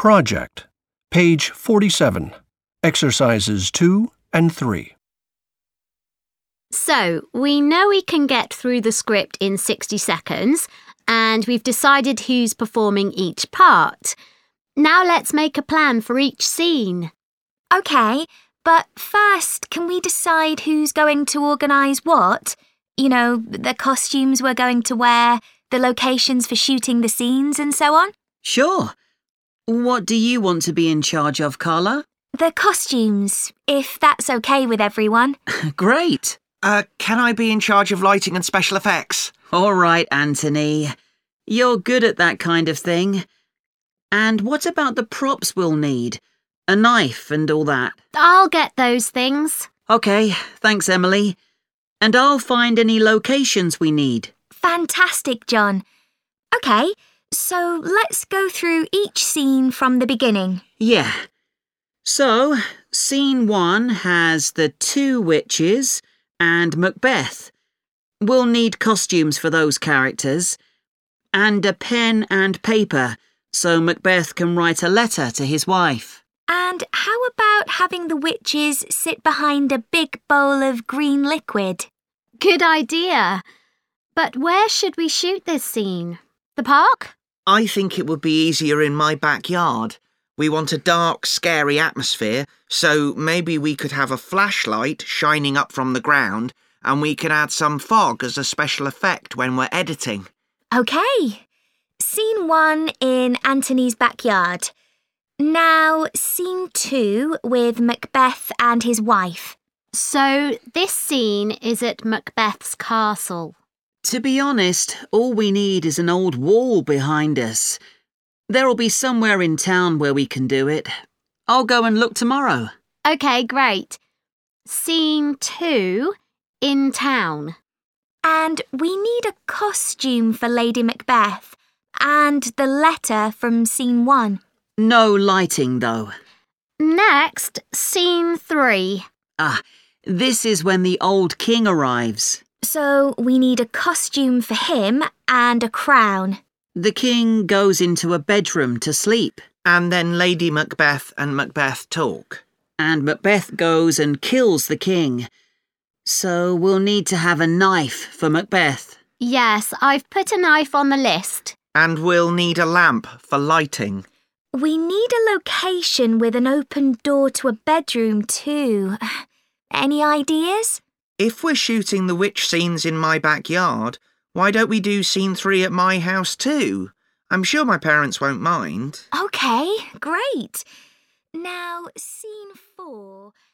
Project, page 47, exercises 2 and 3. So, we know we can get through the script in 60 seconds, and we've decided who's performing each part. Now let's make a plan for each scene. OK, but first, can we decide who's going to organise what? You know, the costumes we're going to wear, the locations for shooting the scenes and so on? Sure. What do you want to be in charge of, Carla? The costumes, if that's OK with everyone. Great. Can I be in charge of lighting and special effects? All right, Anthony. You're good at that kind of thing. And what about the props we'll need? A knife and all that? I'll get those things. OK, thanks, Emily. And I'll find any locations we need. Fantastic, John. OK, so let's go through each scene from the beginning. Yeah. So, scene 1 has the 2 witches and Macbeth. We'll need costumes for those characters. And a pen and paper, so Macbeth can write a letter to his wife. And how about having the witches sit behind a big bowl of green liquid? Good idea. But where should we shoot this scene? The park? I think it would be easier in my backyard. We want a dark, scary atmosphere, so maybe we could have a flashlight shining up from the ground and we could add some fog as a special effect when we're editing. OK. Scene 1 in Anthony's backyard. Now, scene 2 with Macbeth and his wife. So, this scene is at Macbeth's castle. To be honest, all we need is an old wall behind us. There'll be somewhere in town where we can do it. I'll go and look tomorrow. OK, great. Scene 2, in town. And we need a costume for Lady Macbeth and the letter from scene 1. No lighting, though. Next, scene 3. This is when the old king arrives. So we need a costume for him and a crown. The king goes into a bedroom to sleep. And then Lady Macbeth and Macbeth talk. And Macbeth goes and kills the king. So we'll need to have a knife for Macbeth. Yes, I've put a knife on the list. And we'll need a lamp for lighting. We need a location with an open door to a bedroom too. Any ideas? If we're shooting the witch scenes in my backyard, why don't we do scene 3 at my house too? I'm sure my parents won't mind. OK, great. Now, scene 4...